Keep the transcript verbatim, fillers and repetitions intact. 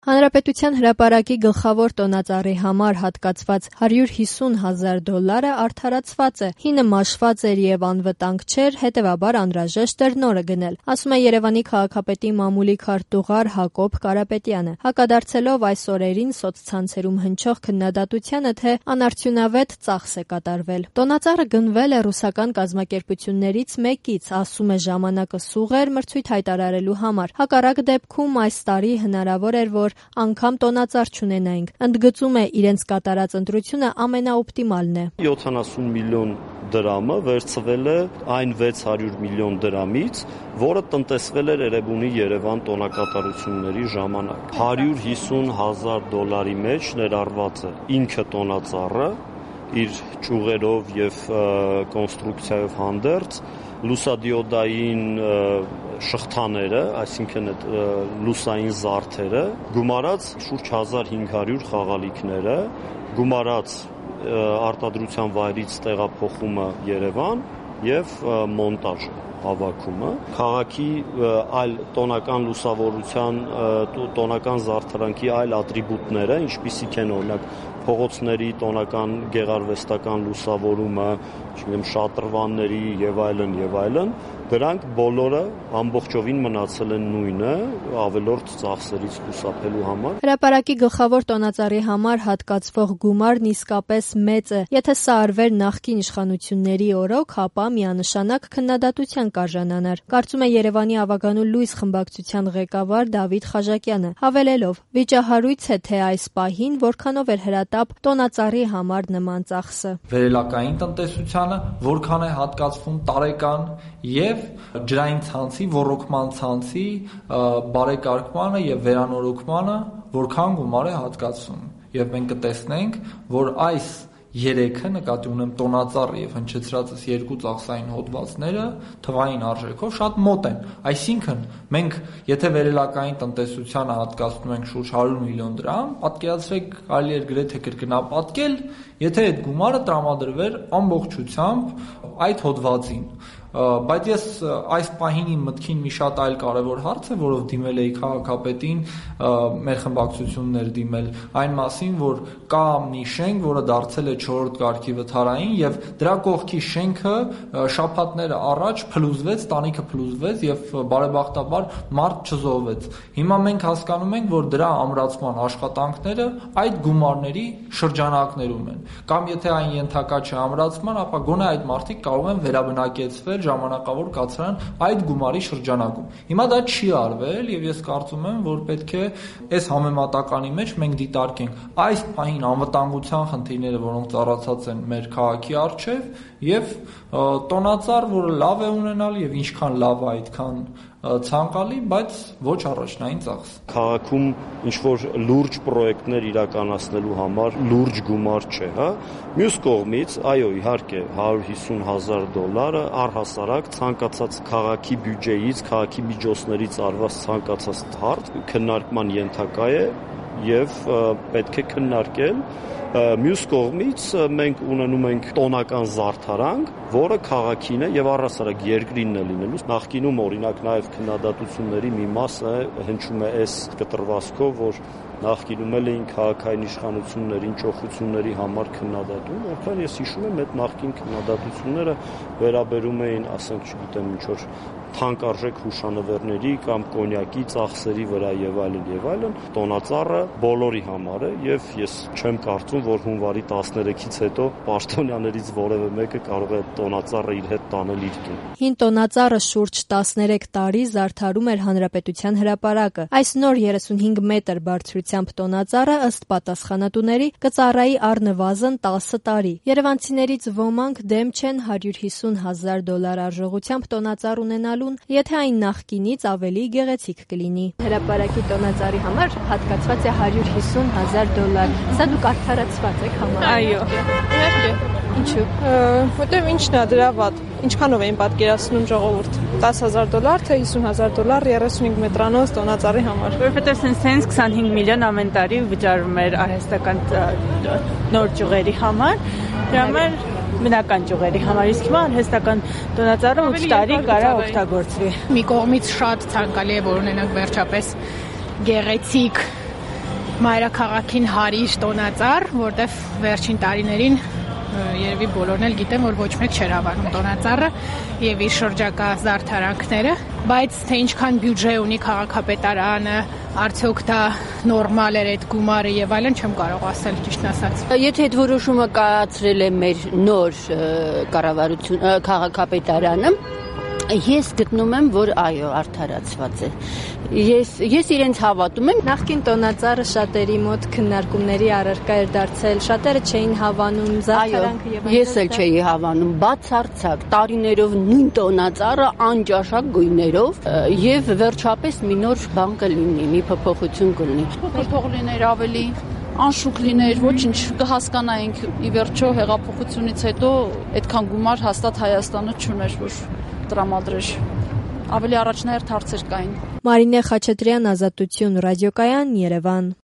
Հանրապետության հրապարակի գլխավոր տոնածառի համար հատկացված հարյուր հիսուն հազար դոլարը արդարացված է, հինը մաշված էր եւ անվտանգ չէր, հետեւաբար անհրաժեշտ էր նորը գնել, ասում է Երևանի քաղաքապետի մամուլի քարտուղար Հակոբ Կարապետյանը, հակադարձելով այս օրերին սոցցանցերում հնչող քննադատությանը, թե անարդյունավետ ծախս է կատարվել։ Տոնածառը գնվել է ռուսական կազմակերպություններից մեկից, ասում է ժամանակը սուղ էր մրցույթ հայտարարելու համար։ Հակառակ դեպքում այս տարի հնարավոր էր, որ անգամ տոնածառ չունենայինք։ Ընդգծում է իրենց կատարած ընտրությունը ամենաօպտիմալն է։ յոթանասուն միլիոն դրամը վերցվել է այն վեց հարյուր միլիոն դրամից, որը տնտեսվել էր Էրեբունի Երևան տոնակատարությունների ժամանակ։ հարյուր հիսուն հազար դոլարի մեջ ներառված է ինքը տոնածառը, իր ճյուղերով եւ կոնստրուկցիայով հանդերձ, լուսադիոդային շղթաները, այսինքն այդ լուսային զարդերը, գումարած շուրջ հազար հինգ հարյուր խաղալիքները, գումարած արտադրության վայրից տեղափոխումը Երևան եւ մոնտաժը, հավաքումը, քաղաքի այլ տոնական լուսավորության, տոնական զարդարանքի այլ ատրիբուտները, ինչպիսիք են օրինակ փողոցների տոնական գեղարվեստական լուսավորումը, չգիտեմ, շատրվանների եւ այլն եւ այլն, դրանք բոլորը ամբողջովին մնացել են նույնը, ավելորդ ծախսերից խուսափելու համար։ Հրապարակի գլխավոր տոնածառի համար հատկացվող գումարն իսկապես մեծ է։ Եթե սա արվեր նախկին իշխանությունների օրոք, ապա միանշանակ քննադատության կարժանանար, կարծում է Երևանի Ավագանու լույս խմբակցության ղեկավար Դավիթ Խաժակյանը, հավելելով. վիճահարույց է, թե այս պահին որքանով էր հրատապ տոնածառի համար նման ծախսը։ Վերելակային տնտեսությանը որքան է հատկացվում տարեկան եւ ջրային ցանցի, ոռոգման ցանցի բարեկարգմանը եւ վերանորոգմանը որքան գումար է հատկացվում։ Եվ մենք կտեսնենք, որ այս երեքը նկատի ունեմ տոնածառ եւ հնչեցրածս երկու ծախսային հոդվածները թվային արժեքով շատ մոտ են։ Այսինքն մենք եթե վերելակային տնտեսությանը հատկացնում ենք շուրջ հարյուր միլիոն դրամ, պատկերացրեք կարելի է գրեթե կրկնապատկել, եթե այդ գումարը տրամադրվեր ամբողջությամբ այդ հոդվածին։ Բայց ես այս պահին իմ մտքին մի շատ այլ կարևոր հարց է, որով դիմել էի քաղաքապետին, մեր խմբակցություններ դիմել այն մասին, որ կա մի շենք, որը դարձել է չորրորդ կարգի վթարային եւ դրա կողքի շենքը շաբաթներ առաջ փլուզվեց, տանիքը փլուզվեց եւ բարեբախտաբար մարդ չզոհվեց։ Հիմա մենք հասկանում ենք, որ դրա ամրացման աշխատանքները այդ գումարների շրջանակներում են։ Կամ եթե այն ենթակա չէ ամրացման, ապա գոնե այդ մարդիկ կարող են վերաբնակեցվել ժամանակավոր կացարան այդ գումարի շրջանակում։ Հիմա դա չի արվել եւ ես կարծում եմ, որ պետք է այս համեմատականի մեջ մենք դիտարկենք այս պահին անվտանգության խնդիրները, որոնք ծառացած են մեր քաղաքի առջև եւ տոնածառ, որը լավ է ունենալ եւ ինչքան լավ է այդքան ցանկալի, բայց ոչ առաջնային ծախս։ Քաղաքում ինչ որ լուրջ պրոյեկտներ իրականացնելու համար լուրջ գումար չէ, հա։ Մյուս կողմից, այո, իհարկե, հարյուր հիսուն հազար դոլարը առհասարակ ցանկացած քաղաքի բյուջեից, քաղաքի միջոցներից արված ցանկացած հարց քննարկման ենթակա է եւ պետք է քննարկել։ Մյուս կողմից մենք ունենում ենք տոնական զարդարանք, որը քաղաքին է եւ առհասարակ երկրինն է լինելու։ Նախկինում օրինակ նաեւ քննադատությունների մի մասը հնչում է այս կտրվածքով, որ նախկինում էլ էին քաղաքային իշխանություններին ճոխությունների համար քննադատում, որքան ես հիշում եմ, այդ նախկին քննադատությունները վերաբերում էին, ասենք, չգիտեմ, ինչ որ թանկարժեք հուշանվերների կամ կոնյակի ծախսերի վրա եւ այլն եւ այլն, տոնածառը բոլորի համար է եւ ես չեմ կարծում, որ հունվարի տասներեքից հետո պաշտոնյաներից որևէ մեկը կարող է տոնածառը իր հետ տանել իր տուն։ Հին տոնածառը շուրջ տասներեք տարի զարդարում էր Հանրապետության հրապարակը։ Այս նոր երեսունհինգ մետր բարձրությամբ տոնածառը ըստ պատասխանատուների կծառայի առնվազն տասը տարի։ Երևանցիներից ոմանք դեմ չեն հարյուր հիսուն հազար դոլար արժողությամբ տոնածառ ունենալ, եթե այն նախկինից ավելի գեղեցիկ կլինի։ Հրապարակի տոնածառի համար հատկացված է հարյուր հիսուն հազար դոլար։ Սա դուք արդարացված եք համար։ Այո, իհարկե։ Ինչու՞։ Որտեւ ինչն է դրա վատ։ Ինչքանով էին պատկերացնում ժողովուրդ։ տասը հազար դոլար, թե հիսուն հազար դոլար երեսունհինգ մետրանոց տոնածառի համար։ Որովհետեւ սենց քսանհինգ միլիոն ամեն տարի վճարում էր արհեստական նոր ճյուղերի համար։ Դրա համար բնական ճյուղերի համար, իսկ հիմա արհեստական տոնածառը ութ տարի կարող օգտագործվի։ Մի կողմից շատ ցանկալի է, որ ունենանք վերջապես գեղեցիկ մայրաքաղաքին հարիր տոնածառ, որտեվ վերջին տարիներին երևի բոլորն էլ գիտեն, որ ոչ մեկ չէր հավանում տոնածառը եւ իր շրջակա զարդարանքները, բայց թե ինչքան բյուջե ունի քաղաքապետարանը, արդյոք դա նորմալ էր այդ գումարը եւ այլն, չեմ կարող ասել ճիշտն ասած։ Եթե այդ որոշումը կայացրել է մեր նոր կառավարություն քաղաքապետարանը, ես գտնում եմ, որ այո, արդարացված է։ Ես ես իրենց հավատում եմ։ Նախկին տոնածառը շատերի մոտ քննարկումների առարկա էր դարձել, շատերը չէին հավանում զարդարանքը եւ այլն։ Ես էլ չէի հավանում, բացարձակ տարիներով նույն տոնածառը անճաշակ գույներով եւ վերջապես մի նոր բան կլինի, մի փոփոխություն կլինի։ Փոփոխ լիներ ավելի անշուք լիներ, ոչինչ կհասկանայինք ի վերջո հեղափոխությունից հետո այդքան գումար հաստատ Հայաստանը չուներ, որ տրամադրեր։ Ավելի առաջնահերթ հարցեր կային։ Մարինե Խաչատրյան, Ազատություն, Ռադիոկայան, Երևան։